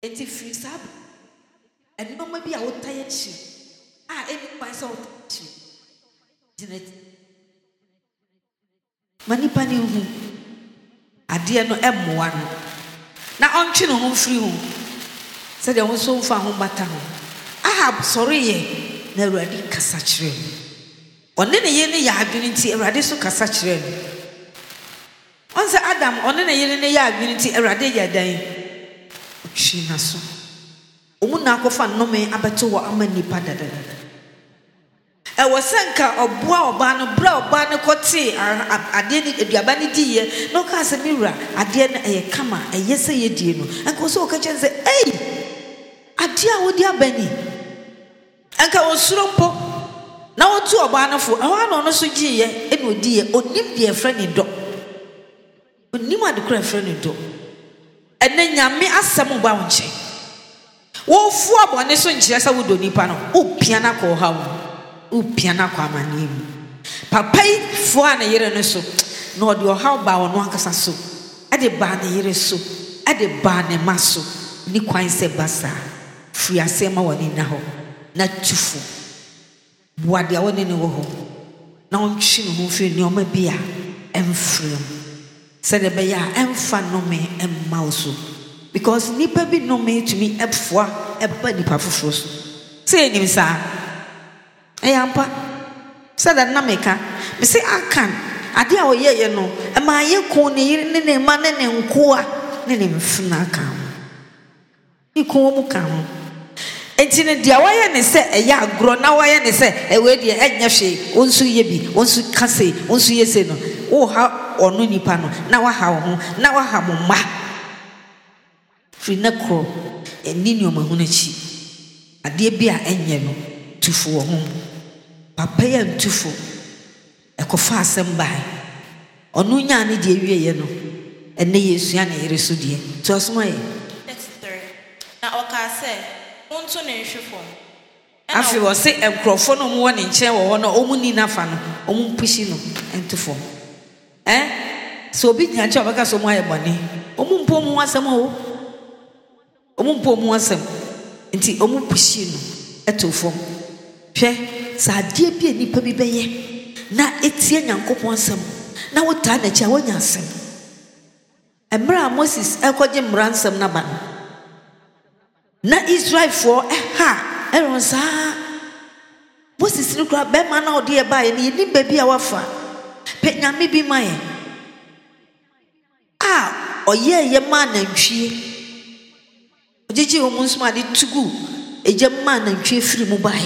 enti free sab and no maybe I would tie chi any myself Janet Manipani ade no emmoa no na ontwe no ho free ho said there was so far home bata ho Ahab sorry ye na Awurade kasa kire one ne ye ne ya adwene nti Awurade so kasa kire on say Adam one ne ye ne ya adwene nti Awurade ya dan twi na so omu na akofa nnome abeto wo amanipa dadada e wosenka oboa oba no bra oba no kote ade ni aduaba ni diye no ka se miwura ade na e kama e yese ye die no enko so ka chen se ade a wodi abani enka osurompo na wotu oba no fo awa no so giye e no diye onim de efre ni do onim ade kura efre ni do ene nyame asem ba wonche wo fu abone so nkyere sa wodo nipa no opia na ko ha upiana kwa manim papai fo ana yere no so na odi ohaw ba wono akasa so ade ba na yere so ade ba ne maso ni kwan se basa fri asema woni na ho na tufu boade awone ne wo ho na ontwi no ho fri ni oma bia emfrem se de be ya emfa no me emma so because nipa bi no me to me efwa eba nipa foforo so se ni sa Ayampa said that Nameka, me say I can. Ade a oye no, e ma ye ko ne yire ne ma ne nkoa ne mfuna kan. Iko mu kan. Enti ne dia waye ne se e ya agro na waye ne se e we de enya hwe, onsu ye bi, onsu kase, onsu ye se no. Wo ha onu nipa no, na wa ha wo ho, na wa ha mo ma. Fri na kro, eni ni o ma hu na chi. Ade bi a enye no, tufu wo ho. Papa ya ntufo ekofa asem bai onu nya ne de awie no ene Yesu ya na yere so de to asoma ye next 3 na oka se unto ne hwefo afi wo se enkrofo no mo ne nche wo no omu ni nafa no omu mpushi no entufo so obi nya cha baka so mo aye bone omu mpo mu asem o omu mpo mu asem nti omu pushi no etufo hwe Sadie bi nipa bi beye na etie Nyankopon asem na wota na cha wonya asem emra Moses ekoje mransem na ba na Israel for eron sa Moses ni kura be ma na ode e ba ye ni ba bi a wafa pe nyame bi ma ye oye ye ma na ntwie ojeje o mu nsuma de tugu eje ma na ntwie firi mu ba ye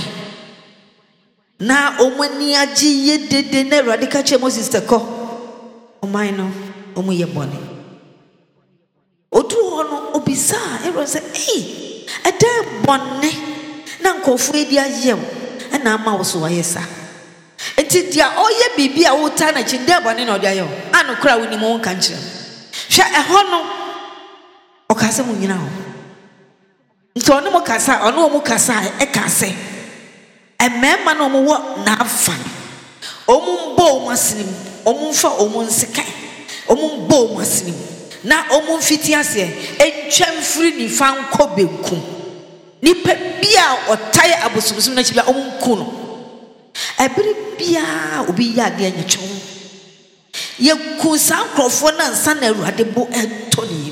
na omani agi ye dede na Awurade che Moses teko omai no omu ye bone odu ho no obisa Aaron say ede bone na nkofu edi ayem na ama wo so wayesa enti dia oye bibia wo ta na chi de bone na odi ayem anokra woni mo nka nkyere hwe eho no okase mu nyina ho nti ono mo kasa ono mo kasa kase emema no mo wo na afa omu mbo omu asinim omu mfa omu nsekai omu mbo omu asinim na omu mfiti ase entwamfiri ni fa nko benku nipa bia otaye abosomsom na chibia omu nku no ebiri bia obi ya de anyetwo ye ku san krofo na nsa na Awurade bo etoni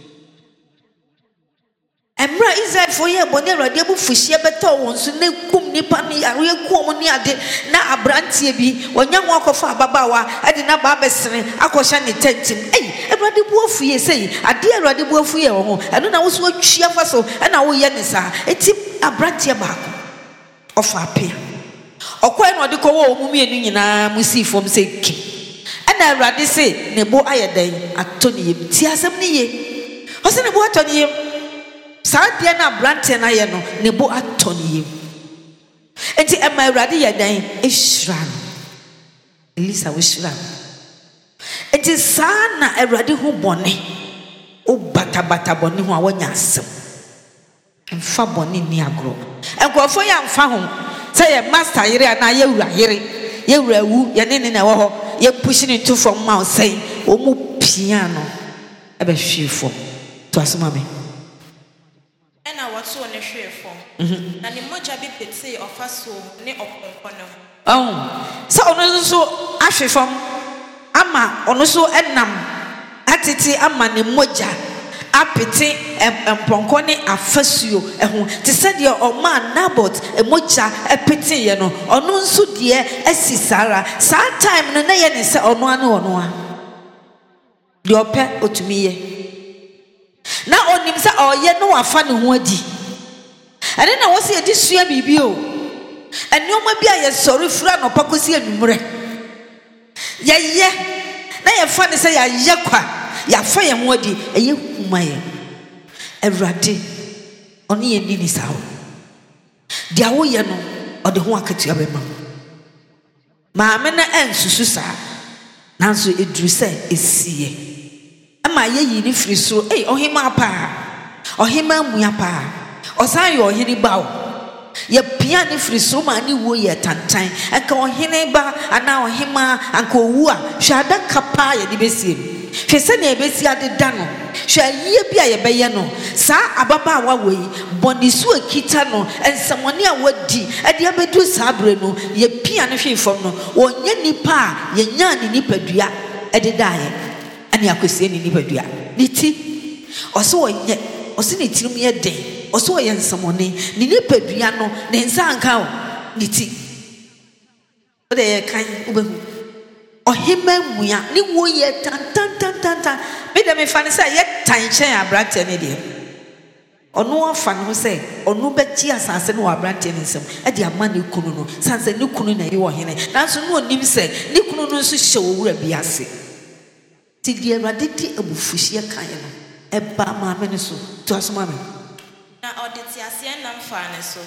Emra Israel for ye bone Awurade bu fuhie beto won so na kum nipa ni are kum ni ade na abrantie bi onya ho akofa ababawa ade na ba besere akosha ne tentim Awurade bu afuye sei ade Awurade bu afuye wo ho eno na wo so atwia fa so na wo ye ne sa eti abrantie baako ofa apia okwa na ode ko wo mu mienu nyina musifom sei ki na Awurade sei ne bo ayedan atoni yem ti asem ni ye o se ne bo atoni yem Sadia na brante na ye no ne bo atoni yem enti ema Awurade ye dan ehran Elisa we shran enti sa na Awurade hu bone o bata bone hu a wonya asem mfa bone ni agro enkofo ya mfa ho say ye master yere na ye wura wu ye ne na wo ho ye push ni to from mouth say o mu piano ebe hwefo to asoma me wɔto ne hwee fam na ne mogya bi petee ɔfa so ne ɔpɔnkɔ no so ono so ahwe fam ama ono so enam atete ama ne mogya apete mpɔnkɔ ne afasuo ɛho te sɛ deɛ ɔma Nabot mogya apete ye no ɔno nso deɛ asi sara saa time no na ye ne sɛ ɔno ane ɔno a deɛ ɔpɛ otumi ye na onim sɛ ɔyɛ no wafa ne ho adi ɛne na wɔse yɛde sua biribi o ɛnneɔma bi a yɛsɔre fura no pakosi anummerɛ yɛyɛ na yɛfa ne sɛ yɛayɛ kwa yɛafa yɛn ho adi ɛyɛ huma yɛ Awurade ɔne yɛ ni saa o deɛ woyɛ no ɔde ho akatua bɛma maame na ɛnsusu saa nanso ɛduru sɛ ɛsiɛ ama yɛyi ne firi soro ɔhema paa ɔhema mua paa ɔsan yɛ ɔhene ba o yɛpia ne firi soro ma ne wuo yɛ tantan ɛka ɔhene ba anaa ɔhema anka owu a hwɛ adaka paa yɛde bɛsie no hwɛ sɛnea yɛbɛsi adeda no hwɛ ayie bi a yɛbɛyɛ no saa ababaawa wɔ yi bɔne so akita no nsɛmmɔne a wadi ɛde abɛdu saa berɛ no yɛpia no hwee fam no wɔnyɛ nnipa a yɛnyaa ne nipadua ɛde daeɛ ɛne akɔsie ne nipadua ne ti ɔsɛ wɔnyɛ ɔsɛ ne tirim yɛ den ɔsɛ wɔyɛ nsɛmmɔne ne nipadua no ne nsa anka o ne ti wode yɛkan wobɛhu ɔhema mua ne wo yɛ tan mede me fa ne sɛ yɛ tan kyɛn abrante ne deɛ ɔno afa ne ho sɛ ɔno bɛgye asase no wɔ abrante ne nsɛm ɛde ama ne kunu no sanse ne kunu na yɛ ɔhene nanso no onim sɛ ne kunu no nso hyɛ owura bi ase ti deɛ Awurade di abufuhyeɛ kan no ɛba maame ne so to asoma me na ɔde te aseɛ nam fa ne so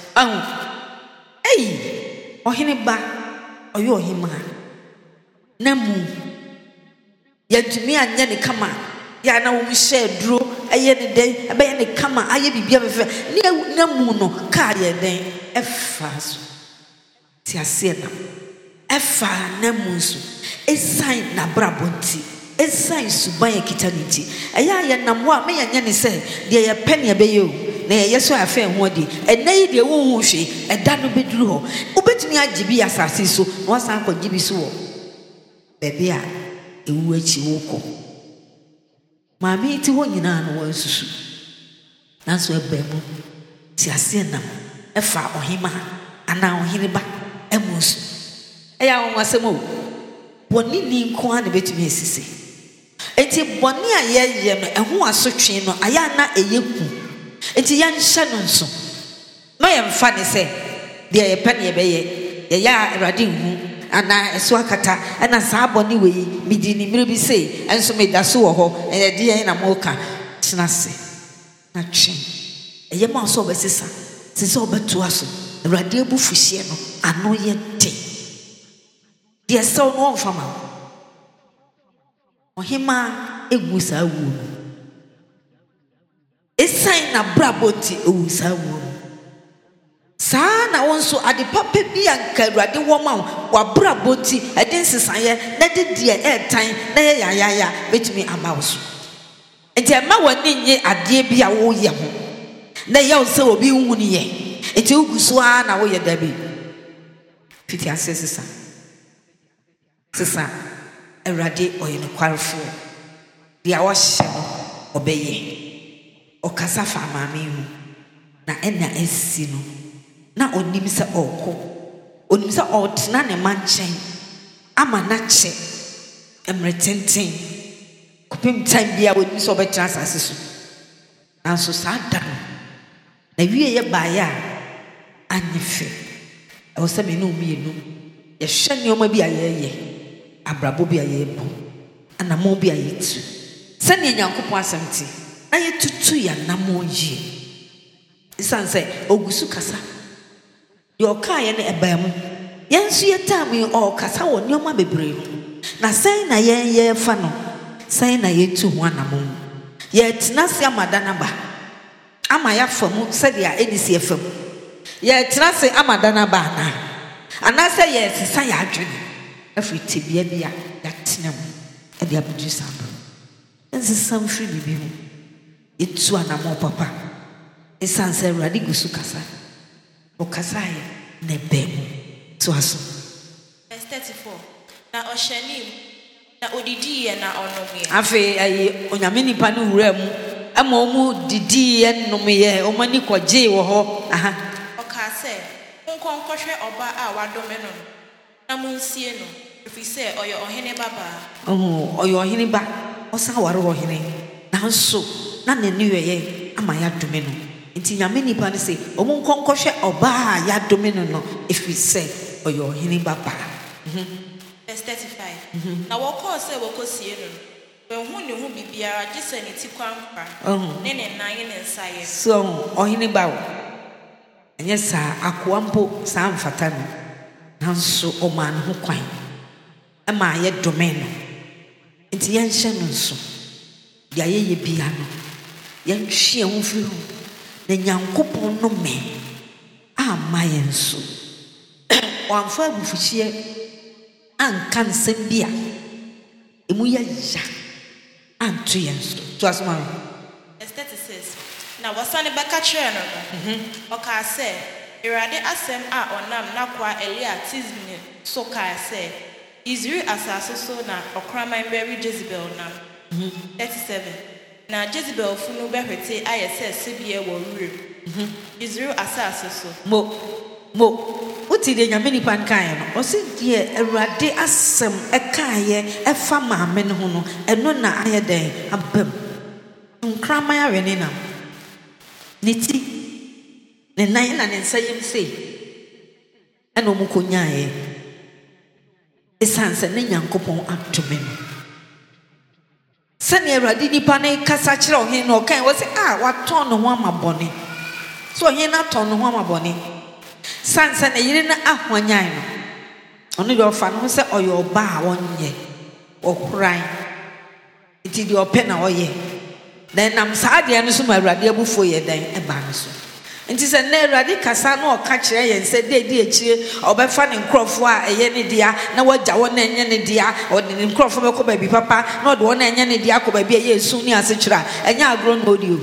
ɔhene ba ɔyɛ ɔhema na mu yɛntumi anyɛ ne kama yɛ na wɔn hyɛ duro ɛyɛ ne den ɛbɛyɛ ne kama ayɛ bibia bɛfɛ ne na mu no kaa yɛ den ɛfa so te aseɛ nam ɛfa na mu so ɛsan na brabɔ nti ɛsan suban yɛ kita ne nti ɛyɛ ayɛ nam hɔ a mɛyɛ nyɛ ne sɛ deɛ yɛpɛ ne yɛbɛyɛ o na yɛyɛ so afɛ ho adi ɛnɛ yi deɛ wɔn ho hwɛ ɛda no bɛduru hɔ wobɛtumi agye bi asase so na wasan akɔgye bi so wɔ baabi a ewu akyi wokɔ maame ti hɔ nyinaa no wɔnsusu nanso ɛbɛn mu ti aseɛ nam ɛfa ɔhema anaa ɔhene ba ɛmu nso ɛyɛ awon asɛm o bɔne ni nko a na bɛtumi asisi enti bɔne a yɛyɛ no ɛho asotwe no ayɛ ana ɛyɛ ku enti yɛnhyɛ no nso na yɛmfa ne sɛ deɛ yɛpɛ ne yɛbɛyɛ yɛyɛ a Awurade nhu ana ɛso akata ɛna saa bɔne wɔ yi medi ne mmerɛ bi sei ɛnso meda so wɔ hɔ ɛyɛ deɛ na moka tena se na twɛn ɛyɛ ma sɛ ɔbɛsesa sɛ sɛ ɔbɛtoa so Awurade abufuhyeɛ no ano yɛ den deɛ sɛ no ɔmfa ma ɔhema ɛgu saa wuo no ɛsan na brabɔ nti ɛwu saa wuo no saa na wɔn nso ade papa bi a nka Awurade wɔ ma wabrabɔ nti ɛde nsesaeɛ na de deɛ ɛɛtan na yɛ yayaya bɛtumi ama wo so nti ɛma w'ani nye adeɛ bi a woyɛ ho na yɛ wo sɛ obi nhu ne yɛ nti wogu so a na woyɛ dabi fiti ase sesa Awurade ɔyɛ nokwarefoɔ deɛ wɔhyɛ no ɔbɛyɛ ɔkasa fa maame ho na ɛna asi no na onim sɛ ɔkɔ onim sɛ ɔtena ne ma nkyɛn ama na kyɛ mmerɛ tenten kopem time bia onim sɛ ɔbɛtena asase so nanso saa da no na wie yɛ baeɛ a anyɛ fɛ ɛwɔ sɛ me ne mmienu yɛhwɛ nneɔma bi a yɛyɛ abrabɔ bi a yɛbɔ anammɔ bi a yɛtu sɛnea Nyankopɔn asɛm te na yɛtutu yɛ anammɔ yie ɛsiane sɛ ɔgu so kasa deɛ ɔkaeɛ no ɛbaa mu yɛn nso yɛtaa me ɔkasa wɔ nneɔma bebree mu na sɛn na yɛfa no sɛn na yɛtu ho anammɔ mu yɛtena se ama da naba ama yɛafa mu sɛdeɛ ɛde si ɛfa mu yɛtena se ama da naba anaasɛ yɛsesa yɛ adwene afiri tebea bi a yɛatena mu ɛde abɛdu saa berɛ nsesa mfiri biribi mu yɛtu anammɔ papa esan sɛ Awurade gu so kasa okasae na bɛm to aso. Verse 34. Na ɔhyɛnim na odidiiɛ na ɔnomyɛ. Afei ayi onyame nipa no wura mu ama ɔmu didiiɛ nomyɛ ɔmu ani kɔgyee wɔ hɔ. Ɔkaa sɛ monkɔnkɔhwɛ ɔba a wadome no na monsie no ɛfiri sɛ ɔyɛ ɔhene babaa. Ɔyɛ ɔhene ba ɔsan ware ɔhene nanso na n'ani yɛyɛ ama yɛadome no nti nyame nipa no sɛ ɔmu nkɔnkɔhwɛ ɔba a yɛadome no ɛfiri sɛ ɔyɛ ɔhene babaa. Verse 35. Na wɔkɔɔ sɛ wɔkɔsie no wɔnhu ne ho bibiara gye sɛ ne ti kwankwa ne ne nan ne nsayɛ. So ɔhene ba wo ɛnyɛ saa akoa mpo saa mfata no nanso ɔmaa ne ho kwan ɛma yɛdome no nti yɛnhyɛ no nso deɛ yɛyɛ bia no yɛntwe ho firi ho na Nyankopɔn no me amma yɛn so wɔamfa abufuhyeɛ anka nsɛm bi a emu yɛ ya anto yɛn so to asoma. Verse 36. Na wɔsane bɛka kyerɛ no ɔkaa sɛ Awurade asɛm a ɔnam n'akoa Elia Tisbni so kaa sɛ Israel asase so na ɔkraman bɛri Jezebel nam. 37. Na Jezebel funu bɛhwete ayɛ sɛ sibie wɔ wuram. Israel asase so. Mo uti de nyame nipa nkae no ɔse deɛ Awurade asɛm ɛkaeɛ ɛfa maame no ho no ɛno na ayɛ dɛn abam nkraman awe ne nam ne ti ne nan na ne nsa yɛm sei ɛna ɔmo kɔnyaeɛ ɛsiane sɛ ne Nyankopɔn adome no sɛnea Awurade nipa no kasa kyerɛ ɔhene no ɔkae wɔ sɛ watɔn ne ho ama bɔne so ɔhene no atɔn ne ho ama bɔne sansa na yire na ahwanyan no ono de ofa no se oyo oba a wonye okuran iti de ope na oye na nam saa de no so ma Awurade abufo ye dan e ba no so nti se na Awurade kasa na oka kire yen se de akire obefa ne nkrofo a eye ne dia na wagya won na enye ne dia ode ne nkrofo be ko ba bi papa na ode won na enye ne dia ko ba bi eye esu ni ase kira enye agro no odi o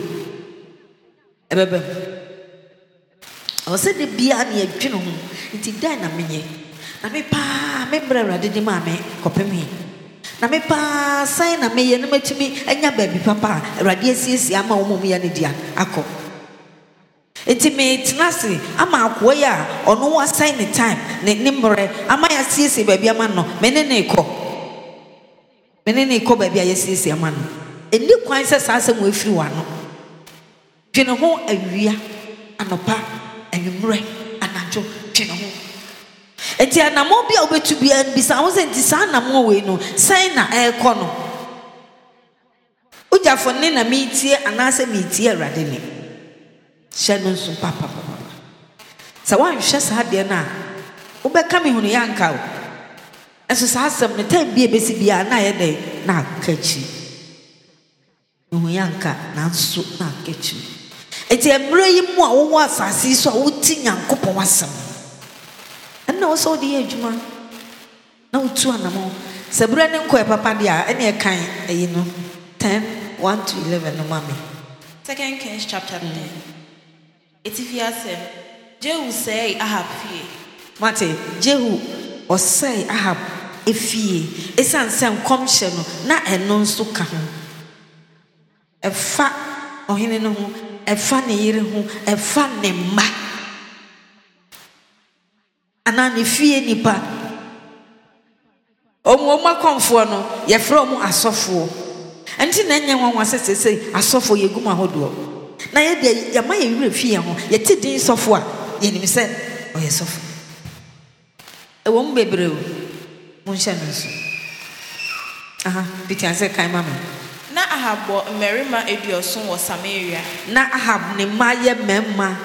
ebebe I said the beer near Juno, it is then a minute. Na me pa, member Awurade de ma me kɔpem he. Na me pa sign na me ye no matumi anya baby papa Awurade asiesie ama wo mom ya ne dia akɔ. Enti me tenase ama akoa ya ɔno wa sign the time ne mmere ama ya siesie baby ama no me ne kɔ. Me ne kɔ baby ya siesie ama no. Eni kwan sɛ saa asɛm wo afiri wa no. Dwene ho awia anopa anwumre anadwo twene ho enti anamo bia obetu bia bisa wo se enti saa anamo we no san na ekɔ no ujafo ne na metie anase metie Awurade ne hye no nso papa sa wan hwɛ saa de na wobɛka me hunu yanka wo ɛso saa asɛm ne time bia besi bia na yɛ de na akachi hunu yanka na nso na akachi eti emre yi mu a wo asase so a wuti Nyankopɔn asɛm ɛna wo so de adwuma na wutu anamo sabura ne nkɔ papa de a ɛna ɛkan ayi no 10:1 to 11 no mame 2 Kings chapter 10. Eti asɛm Jehu sɛ Ahab fie mate Jehu ɔsɛe Ahab efie esan sɛ nkɔmhyɛ no na ɛno nso ka ho ɛfa ɔhene no ho ɛfa ne yere ho ɛfa ne mma ana ne fie nipa ɔmo akɔmfoɔ no yɛfrɛ ɔmo asɔfoɔ ɛnti na nyɛ wɔn asɛsɛsɛ asɔfoɔ yɛgum ahodoɔ na yɛde yɛma yɛ wura fie ho yɛte din sɔfo a yɛnim sɛ ɔyɛ sɔfo ɛwɔ mo bebree o mo nhyɛ no nso bitia sɛ kan mama na Ahab bɔ mmarima 70 wɔ Samaria. Na Ahab ne mma yɛ mmarima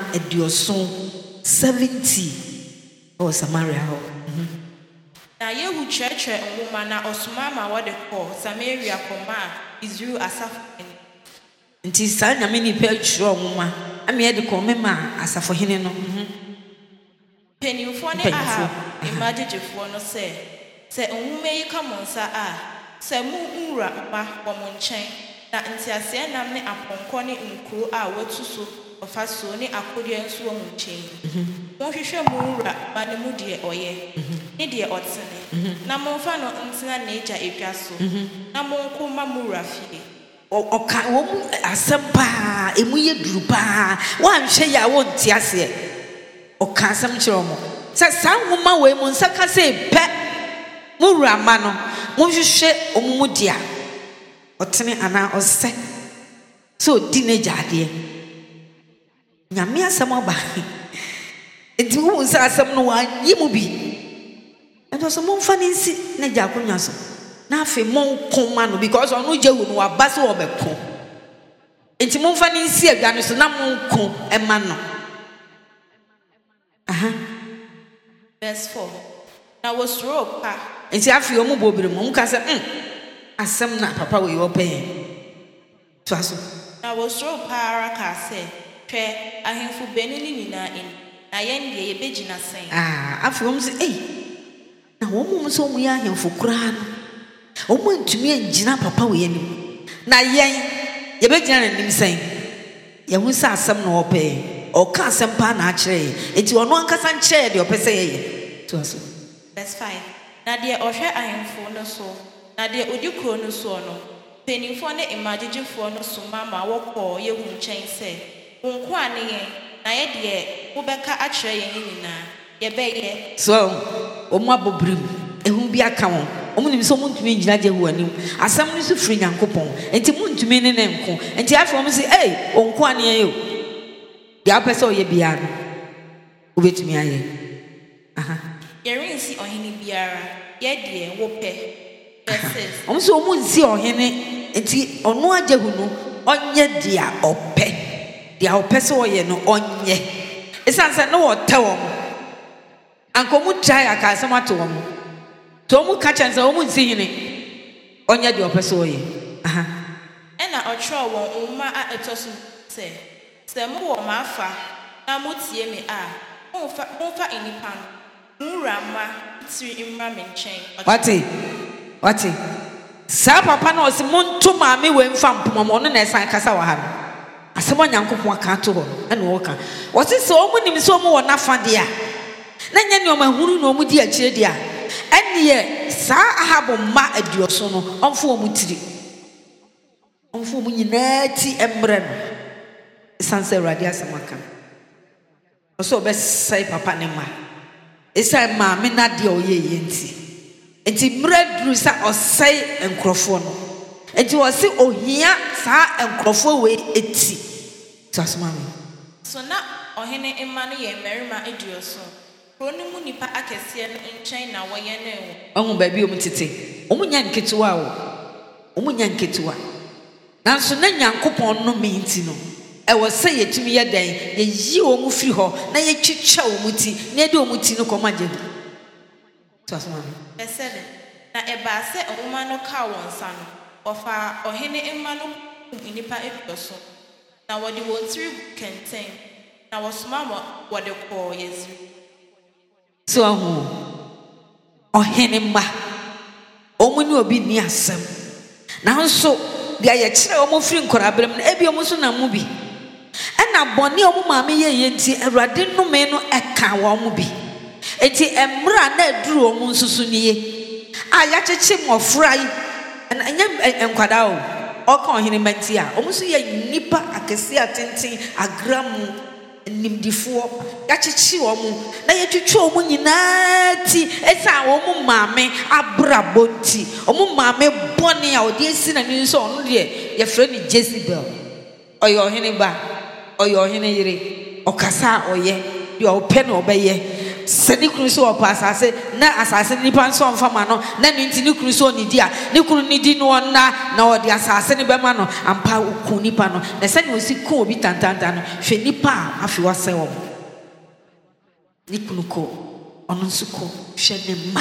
70 wɔ Samaria hɔ. Na Yehu kyerɛkyerɛ nwoma na ɔsoma ma wɔde kɔ Samaria kɔma Israel asafo. Nti saa nyame nipa kyerɛ nwoma ama yɛde kɔ mema asafo hene no. Penimfoɔ ne Ahab mma gyegyefoɔ no sɛ nwoma yi ka mo nsa a sɛ mu nwura mma wɔ mo nkyɛn na ntiaseɛ nam ne apɔnkɔ ne nkuro a watu so ɔfa so ne akodeɛ nso wɔ mu nkyɛn monhwehwɛ mu wura ma ne mu deɛ ɔyɛ ne deɛ ɔtene na momfa no ntena n'agya edwa so na monko ma mu wura fie ɔka wɔn mu asɛm paa emu yɛ duru paa wɔanhwɛ yɛ a wɔnte aseɛ ɔka asɛm kyerɛ wɔn sɛ saa nwoma wɔ mu nsa kasa pɛ mu wura ma no monhwehwɛ wɔn mu deɛ ɔtene anaa ɔsɛ sɛ ɔdi n'agya adeɛ nyame asɛm aba nti wo nsa asɛm no wanyi mu bi ɛnso so momfa ne nsi n'agya akonnwa so na afei monko ma no because ɔno gya wu no waba sɛ wɔbɛko nti momfa ne nsi agya no so na monko ɛma no verse 4 na wɔsoro pa nti afei ɔmo bɔbere mu ɔmo ka sɛ asɛm na papa wɔ yɛ ɔpɛ yɛn to aso na wɔsoro pa ara ka sɛ hwɛ ahemfo bɛni ne nyinaa ani na yɛn deɛ yɛbɛgyina sɛn afei ɔmo sɛ na wɔn mu nso ɔmo yɛ ahemfo koraa no ɔmo ntumi angyina papa wɔ yɛn anim na yɛn yɛbɛgyina n'anim sɛn yɛn ho sɛ asɛm na ɔpɛ yɛn ɔka asɛm paa na akyerɛ yɛn eti ɔno ankasa nkyerɛ yɛ deɛ ɔpɛ sɛ yɛyɛ to aso verse 5 na deɛ ɔhwɛ ahemfo no so na deɛ odi kuro no so no mpanimfoɔ ne mmagyegyefoɔ no soma ma wɔkɔɔ yɛhu nkyɛn sɛ wo nko a ne yɛn na yɛdeɛ wobɛka akyerɛ yɛn nyinaa yɛbɛyɛ so ɔmo abɔbere mu ehu bi aka wɔn ɔmo nim sɛ ɔmo ntumi ngyina gye wɔ anim asɛm no so firi Nyankopɔn nti mo ntumi ne nko nti afei ɔmo sɛ ɔnko a ne yɛn o deɛ apɛ sɛ ɔyɛ biara no wobɛtumi ayɛ yɛrensi ɔhene biara yɛdeɛ wopɛ verses ɔmo sɛ ɔmo nsi ɔhene nti ɔno agya hu no ɔnyɛ deɛ ɔpɛ sɛ ɔyɛ no ɔnyɛ ɛsiane sɛ ne wɔtɛ wɔn anka ɔmo try aka asɛm ato wɔn to ɔmo ka kyɛn sɛ ɔmo nsi hene ɔnyɛ deɛ ɔpɛ sɛ ɔyɛ ɛna ɔtwerɛ wɔn nwoma a ɛtɔ so sɛ mowɔ m'afa na motie me a momfa nnipa no nwura mma tiri mmra me nkyɛn wate saa papa na ɔsɛ monto maame wɔ mfa mpoma ɔno na ɛsan kasa wɔ ha no asɛm a Nyankopɔn aka to hɔ ɛna wɔka wɔse sɛ ɔmo nim sɛ ɔmo wɔ n'afa deɛ a na nyɛ nneɛma hunu na ɔmo di akyire deɛ a ɛneɛ saa Ahab mma aduɔso no ɔmfa ɔmo tiri ɔmfa ɔmo nyinaa ti mmerɛ no ɛsiane sɛ Awurade asɛm aka ɔsɛ ɔbɛsɛe papa ne mma ɛsiane maame na deɛ ɔyɛ yɛ nti mmerɛ duru sɛ ɔsɛe nkurɔfoɔ no nti wɔse ohia saa nkurɔfoɔ wei eti to asoma me so na ɔhene mma no yɛ mmarima aduɔso kuro no mu nipa akɛseɛ no nkyɛn na wɔyɛ no ɔho baabi ɔmo tete ɔmo nya nketewa nanso na Nyankopɔn no me nti no ɛwɔ sɛ yɛtumi yɛ dɛn yɛyi ɔmo firi hɔ na yɛtwitwa ɔmo ti na yɛde ɔmo ti no kɔma gye to asoma me verse 7 na ɛbaa sɛ nwoma no kaa wɔn nsa no ɔfa ɔhene mma no nnipa aduɔso na wɔde wɔn tiri kɛntɛn na wɔsoma wɔde kɔɔ Yezreel so ɔhene mma ɔmo ne obi ni asɛm nanso deɛ yɛkyerɛ ɔmo firi nkɔrabrɛm no ebi ɔmo so na mu bi ɛna bɔne ɔmo maame yɛyɛ nti Awurade nnome no ɛka wɔ ɔmo bi enti mmerɛ na aduru ɔmo nso so nie a yɛakyekye mmɔfra yi ɛnyɛ nkwadaa o ɔka ɔhene mma nti a ɔmo so yɛ nnipa akɛse atenten agramu nimdifoɔ yɛakyekye ɔmo na yɛtwitwa ɔmo nyinaa ti ɛsiane ɔmo maame abrabɔ nti ɔmo maame bɔne a ɔde asi n'ani nso ɔno deɛ yɛfrɛ no Jezebel ɔyɛ ɔhene ba ɔyɛ ɔhene yere ɔkasa a ɔyɛ deɛ ɔpɛ na ɔbɛyɛ sɛ ne kunu so ɔpɛ asase na asase nipa nso ɔmfama no na ne nti ne kunu so ɔnidi a ne kunu ne di no ɔnna na ɔde asase ne bɛma no ampa oku nipa no na sɛ ne osi ku obi tantanta no hwɛ nipa a afi wasɛ wɔn ne kunu kɔ ɔno nso kɔ hwɛ ne mma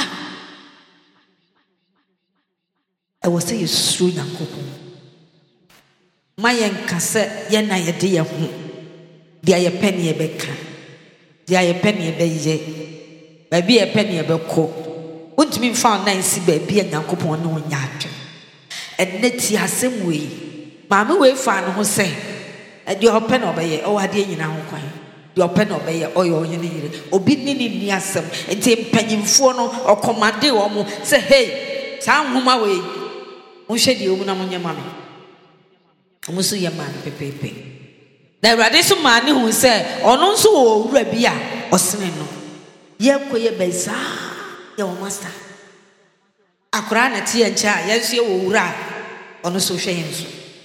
ɛwɔ sɛ yɛsuro Nyankopɔn ma yɛnka sɛ yɛn na yɛde yɛn ho deɛ yɛpɛ ne yɛbɛka deɛ yɛpɛ ne yɛbɛyɛ baabi yɛpɛ ne yɛbɛkɔ wontumi mfa wo nan si baabi a Nyankopɔn ne wo nya atwe ɛnnɛ ti asɛm wei maame wei fa ne ho sɛ deɛ ɔpɛ na ɔbɛyɛ ɔwɔ adeɛ nyina ho kwan deɛ ɔpɛ na ɔbɛyɛ ɔyɛ ɔyɛ ne yere obi ne ni asɛm nti mpanyimfoɔ no ɔkɔmade wɔn sɛ hey saa nhoma wei monhwɛ deɛ ɔmu na monyɛ ma me ɔmo so yɛ maa no pepepe na Awurade so maa ne hu sɛ ɔno nso wɔ owura bi a ɔsene no yɛkɔ yɛ bɛn saa yɛ wɔ master akora na te yɛ nkyɛn a yɛn nso yɛ wɔ owura a ɔno so hwɛ yɛn so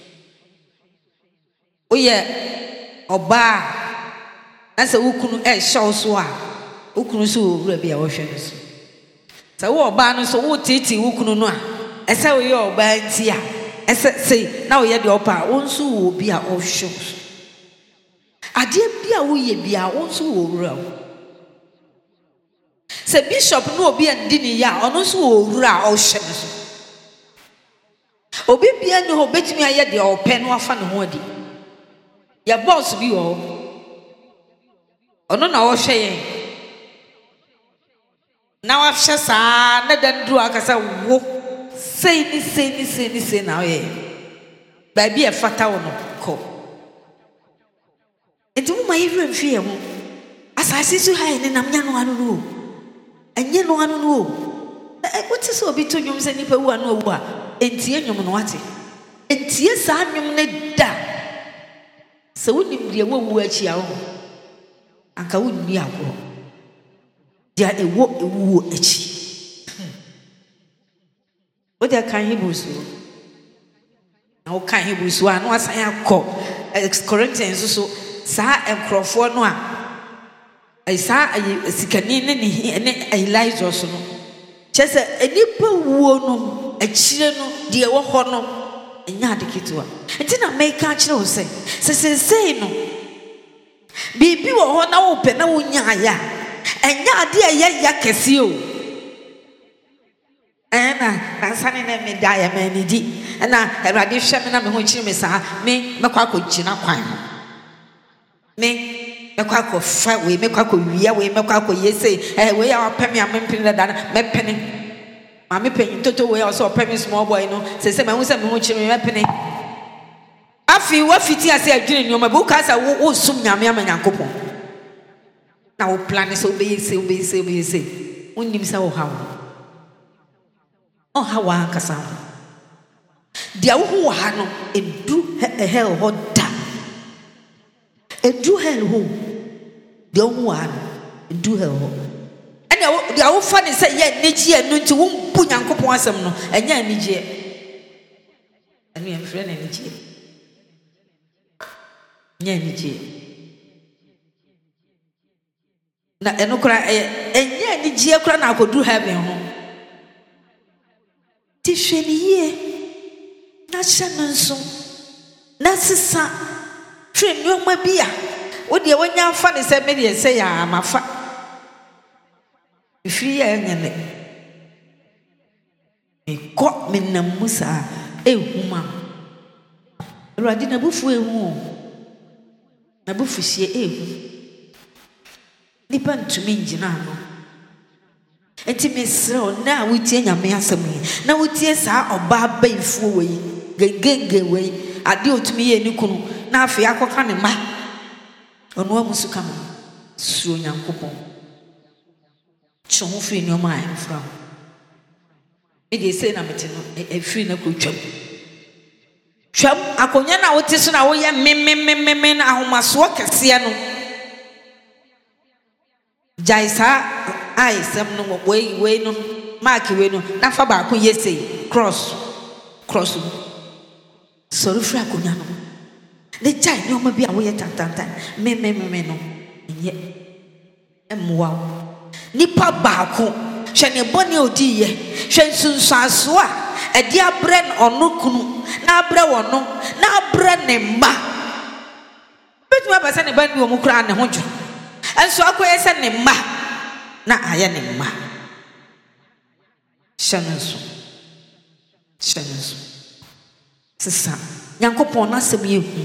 woyɛ ɔbaa na sɛ wokunu ɛhyɛ wo so a wokunu so wɔ owura bi a wɔhwɛ no so sɛ wo ɔbaa no so wotiitii wokunu no a ɛsɛ woyɛ ɔbaa nti a ɛsɛ sei na woyɛ deɛ ɔpɛ a wo nso wɔ obi a ɔhwɛ wo so adeɛ bi a woyɛ bi a wo nso wɔ owura wo sɛ bishop no obi a ndi ne yɛ a ɔno nso wɔ owura a ɔhwɛ no so obi bia ne hɔ betumi ayɛ deɛ ɔpɛ no afa ne ho adi yɛ boss bi wɔ hɔ ɔno na ɔhwɛ yɛn na wahwɛ saa na dan duru akasa wo sei ni na ɔyɛ baabi ɛfata wo no kɔ nti mo ma yɛhwɛ mfi yɛn ho asase so ha ne nam nya no ano no ɛnyɛ no ano no wote sɛ obi to nnwom sɛ nipa wu ano awu a entie nnwom no wate entie saa nnwom ne da sɛ wonim deɛ wawu akyi a wo anka wonni agorɔ deɛ ɛwɔ akyi wode kan Hebrews na wokan Hebrews a na wasan akɔ Corinthians so saa nkurɔfoɔ no a saa sikani ne Elijah so no kyɛ sɛ enipa wuo no akyire no deɛ ɛwɔ hɔ no ɛnyɛ ade ketewa nti na mɛka akyerɛ wo sɛ sesei no biribi wɔ hɔ na wopɛ na wonya ayɛ a ɛnyɛ ade a ɛyɛ ya kɛseɛ o ɛna nansane na meda yɛ manidi ɛna Awurade hwɛ me na me ho kyerɛ me saa me mɛkɔ akɔgyina kwan ho me mɛkɔ akɔfa wei mɛkɔ akɔwia wei mɛkɔ akɔyɛ sei wei a wapɛ me a mempene dada no mɛpene maame panyin toto wei a ɔsɛ ɔpɛ me small boy no sɛ mahu sɛ me ho kyerɛ me mɛpene afei wafiti ase adwene nneɔma bi woka sɛ wosom Nyame ama Nyankopɔn na wo plane sɛ wobɛyɛ sei wonnim sɛ woha wo ɔha wa ankasa ho deɛ woho wɔ ha no ɛdu hell hɔ da ɛdu hell hɔ deɛ woho wɔ ha no ɛdu hell hɔ ɛnna deɛ wofa ne sɛ yɛ anigyeɛ no nti wombu Nyankopɔn asɛm no ɛnyɛ anigyeɛ ɛno yɛmfrɛ no anigyeɛ nyɛ anigyeɛ na ɛno koraa ɛnyɛ anigyeɛ koraa na akɔdu heaven ho ti hwɛ ne yie na hyɛ no nso na sesa hwɛ nneɔma bi a wodeɛ wonya afa ne sɛ medeɛ sɛ yɛ amafa mefiri yɛ ɛnyɛ mekɔ menam mu saa ɛhuma Awurade n'abufuo ehu o n'abufuhye ehu nipa ntumi ngyina ano enti mesrɛ o na wotie Nyame asɛm yi na wotie saa ɔbaa bayifuo wei gengenge wei ade otumi yɛ ne kunu na afei akɔka ne ma ɔno amu so kama suro Nyankopɔn twe ho firi nneɔma a ɛmfra ho mede sei na mete no afiri na kɔtwam twam akɔnya na wote so na woyɛ mememememe na ahomasoɔ kɛseɛ no gyae saa ayɛsɛm no wei no mark wei no na fa baako yɛ sei cross mu sɔre firi akɔnya no ne gyae nneɔma bi a woyɛ tantantan memememe no ɛnyɛ ɛmmoa wo nipa baako hwɛ ne bɔne odiiyɛ hwɛ nsunsuasoɔ a ɛde abrɛ ɔno kunu na abrɛ wɔ no na abrɛ ne mma bɛtumi aba sɛ ne ba ne wɔ mu koraa ne ho dwo ɛnso akɔyɛ sɛ ne mma na ayɛ ne mma hyɛ no nso sesa Nyankopɔn n'asɛm yɛ hu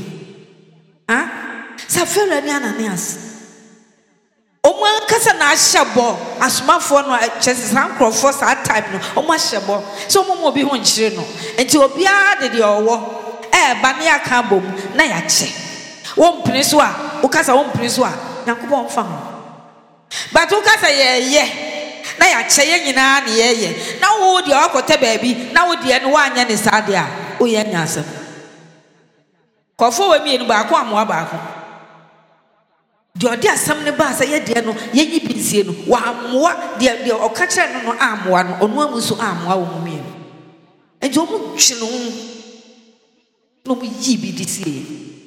sɛ Fɛrɛ ne Ananias ɔmo ankasa na ahyɛ bɔ asomafoɔ no kyɛ sɛ saa nkurɔfoɔ saa time no ɔmo ahyɛ bɔ sɛ ɔmo ma obi ho nkyere no nti obiara de deɛ ɔwɔ ɛɛba ne aka abɔ mu na yɛakyɛ won pene so a ukasa won pene so a Nyankopɔn fa ho but ukasa ye na ya kyeye nyina na ye na wo de akote baabi na wo de no wanya ne sade a wo ye nyasem kofo we mienu ba ko amoa ba ko de odi asem ne ba sa ye de no ye yi binsie no wa amoa de oka kire no amoa no onu amuso amoa wo mu mienu enti omu twi no mu yi bi disie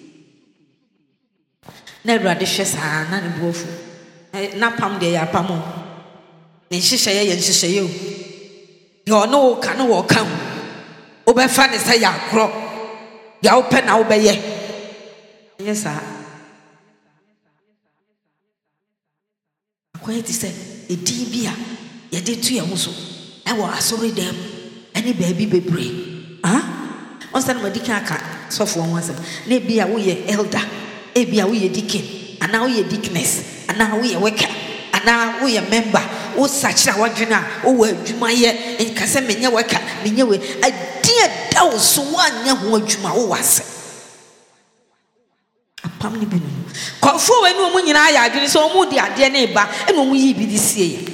na Awurade hwe saa na ne bofu na pam de ya pam ne hyehyɛ ye hyehyɛ o de ono ka no wo ka wo be fa ne sɛ ya kro ya wo pɛ na wo be ye yes sir akoye ti sɛ edin bi a ye de tu ye ho so e wo asori dem ani baabi bebre on san madika aka sofo ho asem na bi a wo ye elder e bi a wo ye deacon ana wo ye deaconess ana wo ye worker ana wo ye member wo sachira wadwena wo adwuma ye nka se menye worker menye we adie da wo so wanya ho adwuma wo wase apam ni binu kofo we ni omu nyina ya adwene so omu di ade na eba e no mu yi bi di sie ye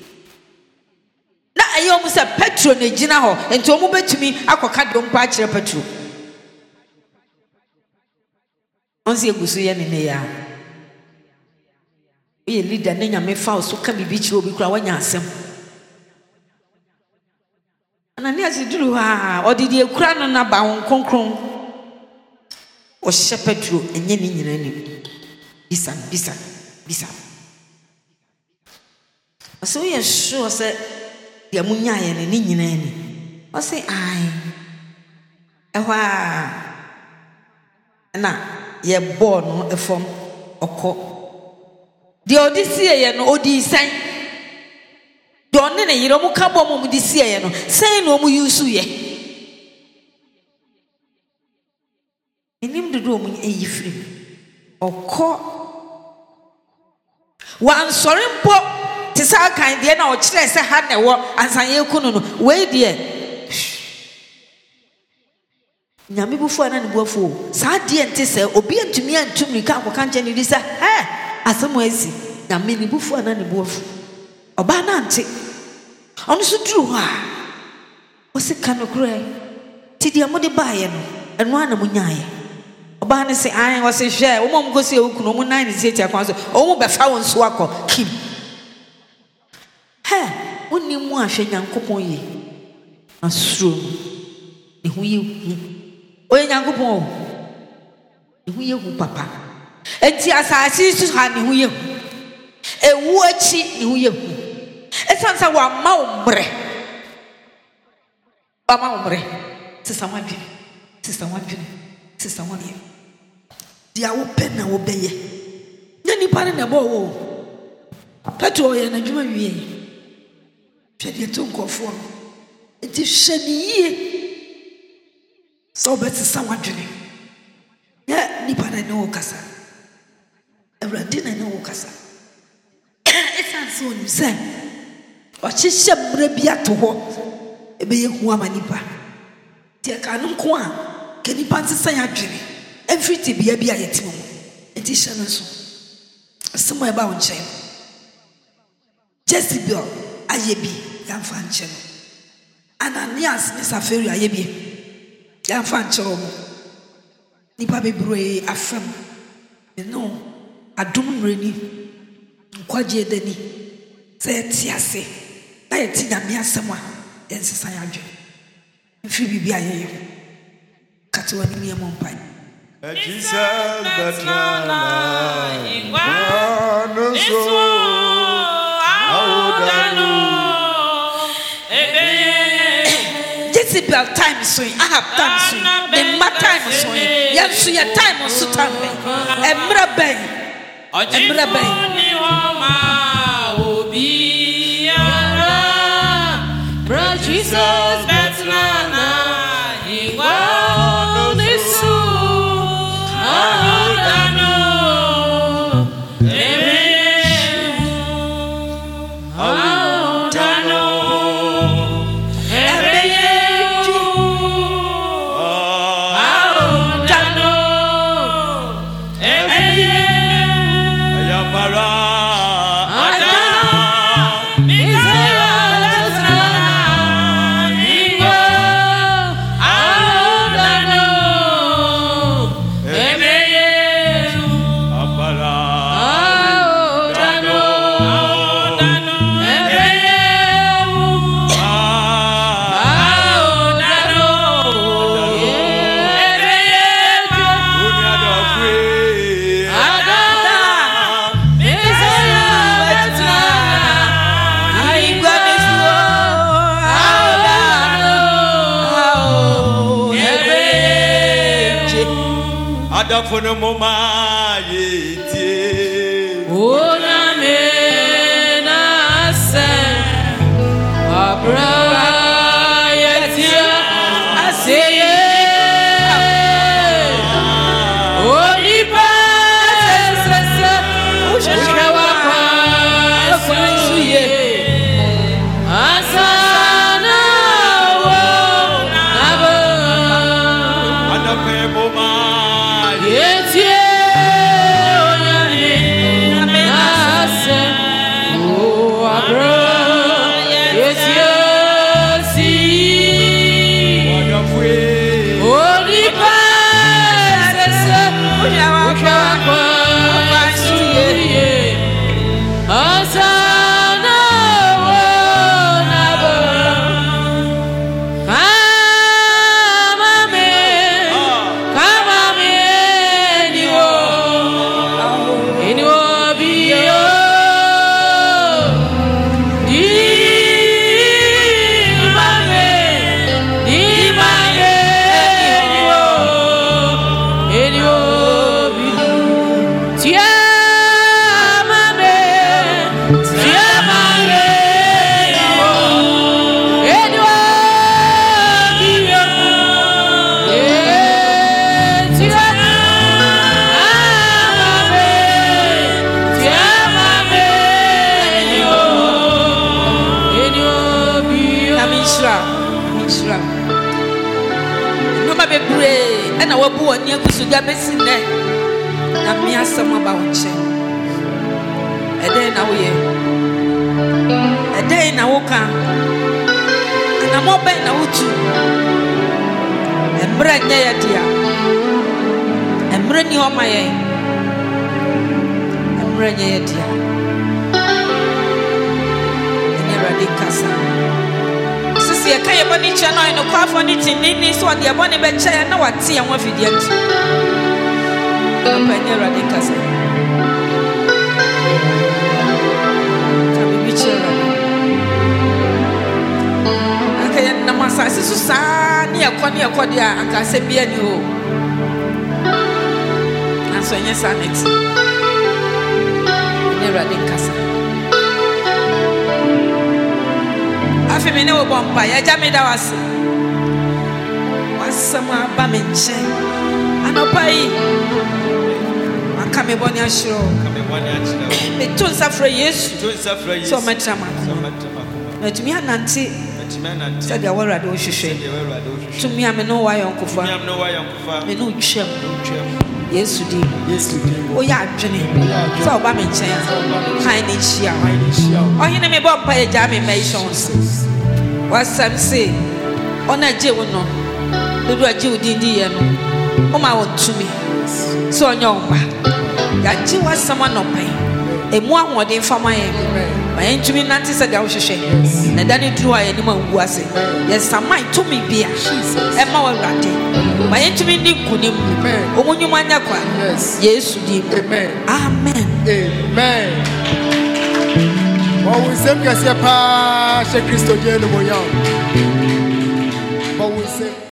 na ayo mu se Petro na gina ho enti omu betumi akoka de ompa akire Petro onse egusu ye ne ya we leader na nyame fa so ka bibi kire obi kura wanya asem Ananias duru ha odidi ekura no na ba won konkron o hye Petro enye ni nyina ni bisa so ye sure say de amunya ye ne nyina ni o say ai ehwa na ye bo no efom okọ de odisie ye no odi san de onne ne yire mu ka bo mu disie ye no san no mu yusu ye enim dodo mu eyifiri okọ wan sori mpo ti sa kan de na o kire se ha ne wo ansan ye kunu no we de nyame bufu ana ne buafu sa de ente se obi antumi antumi ka akoka nche ne di sa asemo asi nyame ne bufu ana ne buafu oba na ante ono so duru ha o se kanokure ti de amode baaye no eno ana munyaye oba ne se ai wo se hwe wo mom gosi ekunu mo nan ne tie akwan so o mu befa won so akọ kim woni mu ahwe Nyankopon ye asuro ne hu ye hu oye Nyankopon ne hu ye hu papa enti asasi su ha ne hu ye hu ewu achi ne hu ye hu esansa wa ma omre sisa wadwene dia wo pena wo beye na nipa ne na bo wo Petro ye na dwuma wie twede to nkofo enti hwaniye so betisa wadwene ya nipa na ne wo kasa Awurade na ne wo kasa esanso ni se o hyehyɛ mra bi ato ho ebeye hu amanipa tie kanu ko a kanipa nsesa ya dwene everything bia bia yetimo enti hye no so asemo eba wo nkyɛn Jezebel ayebi yamfa nkyɛn Ananias ne Safari ayebi yamfa nkyɛn nipa bebree afam no adom mreni nkwaje dani sɛ ti ase na yeti nyame asɛm a ensesa ya dwene mfi bibia yeyo katwa ni miemo mpai Jesus betrana ingwa so audano Jezebel time so Ahab time so the ma time so yanso ya time so time emra ben ni homa obi ara bro Jesus betrana ingwa Adafo no mama yeti. Ona me na se abra yeti aseye. Oni pa se ushawa kwa suye. Asana wo nabo. Adafo mama Yeti and I will go near Kusugabesin there. And me ask some about you. A day now, a day now, and I'm open now too. And bread there, dear. And bring you on my aim. And bring you, dear. And you're a decasa. I can't buy any channel in the car for anything. This one, the abonne bench, and no one see and one video. I'm penny radicals. Can be Mitchell. I can't know my size is so near Cornia Cordia and can say be any ho. And so, yes, I next. Near radicals. Afi me ne wo bompa ya jame da wase wasama ba me nche anopa yi aka me boni ahiro me to nsafra Yesu so metrama na tumi anante se dia warade wo hwehwe tumi ame no wa yonkofa me no twem Yesu di o ya adwene so ba me nche kan ni hia ohine me bompa ya jame mentions wasam say ona je wo no dodo aje odindi ye no o ma wo tumi so onya omba ya ji wasam anopai emu ahode fama ye ma ye ntumi nante se da wo hwehwe na dani duru aye ni ma wu ase ye samai tumi bia e ma wo rade ma ye ntumi ni kunim omunyuma anya kwa Yesu di amen amen. But we say que c'est pas chez Christ Dieu le voyant. But we say